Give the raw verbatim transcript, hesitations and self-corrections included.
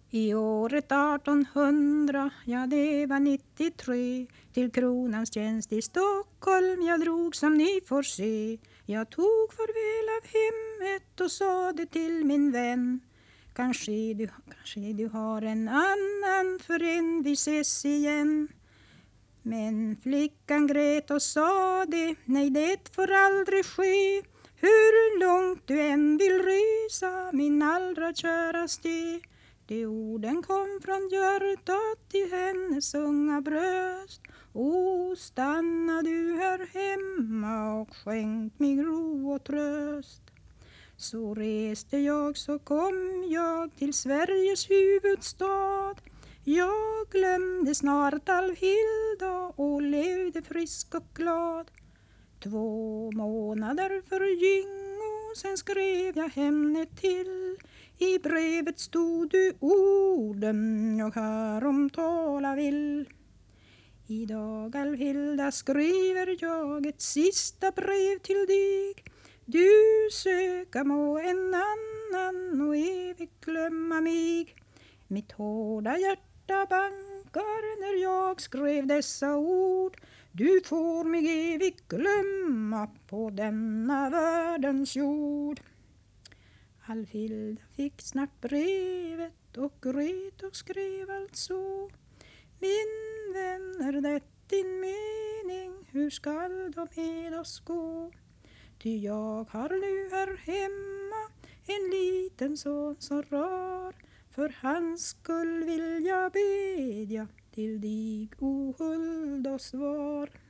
I året artonhundra, ja det var nittiotre, till kronans tjänst i Stockholm jag drog som ni får se. Jag tog farväl av hemmet och sa det till min vän. Kanske du, kanske du har en annan förrän vi ses igen. Men flickan grät och sa det, nej det får aldrig ske. Hur långt du än vill resa, min allra käraste. De orden kom från hjärtat i hennes unga bröst. O, stanna du här hemma och skänk mig ro och tröst. Så reste jag, så kom jag till Sveriges huvudstad. Jag glömde snart Alvhilda och levde frisk och glad. Två månader förgingo, sen skrev jag henne till. I brevet stod du orden jag härom tala vill. Idag Alvhilda skriver jag ett sista brev till dig. Du söka må en annan och evigt glömma mig. Mitt hårda hjärta bankar när jag skrev dessa ord. Du får mig evigt glömma på denna världens jord. Alvhilda fick snabbt brevet och grät och skrev alltså: min vän, är det din mening? Hur skall de med oss gå? Ty jag har nu här hemma en liten son så rar. För hans skull vill jag bedja till dig, o huld och svar.